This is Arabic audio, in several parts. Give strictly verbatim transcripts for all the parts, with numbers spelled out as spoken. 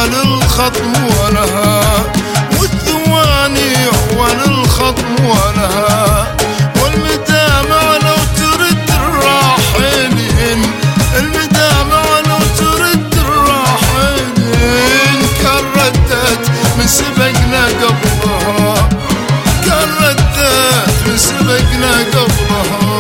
أول الخطوة لها، والثواني أول الخطوة لها، والمدامع لو ترد الراحلين، المدامع لو ترد الراحلين، كان ردت من سبقنا قبلها، كان ردت من سبقنا قبلها.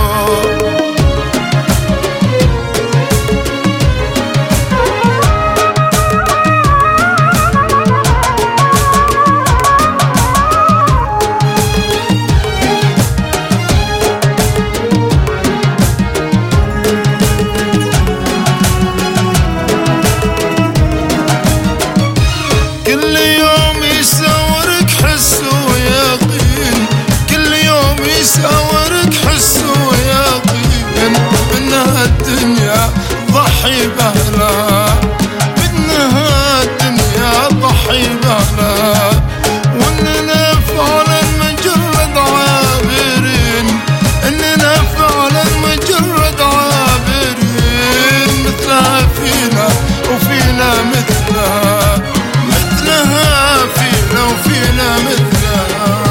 يساورك حس ويقين انها الدنيا ضحي بأهلها، انها الدنيا ضحي بأهلها، واننا فعلا مجرد عابرين، اننا فعلا مجرد عابرين، مثلها فينا وفينا مثلها، مثلها فينا وفينا مثلها.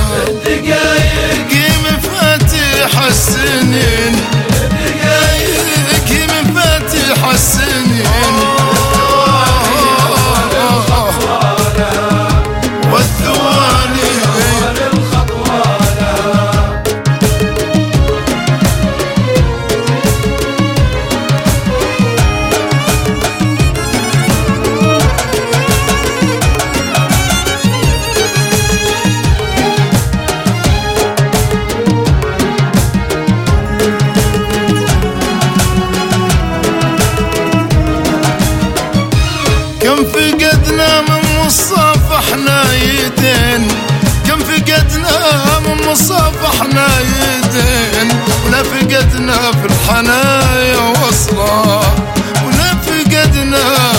السنين دقايق من فاتح السنين، والثواني كم فقدنا من مصافحنا يدين، كم فقدنا من مصافحنا يدين، ولا فقدنا في الحنايا وصلا، ولا فقدنا